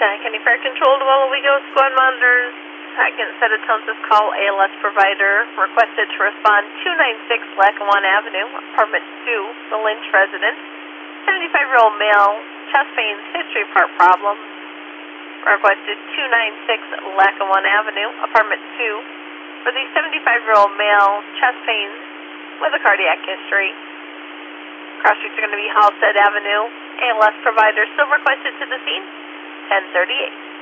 County Fire Control to all Owego squad monitors. Second set of tones this call, ALS provider requested to respond 296 Lackawanna Avenue, apartment 2, the Lynch residence. 75-year-old male, chest pains, history part problem. Requested 296 Lackawanna Avenue, apartment 2, for the 75-year-old male, chest pains with a cardiac history. Cross streets are going to be Halstead Avenue. ALS provider still requested to the scene, 1038.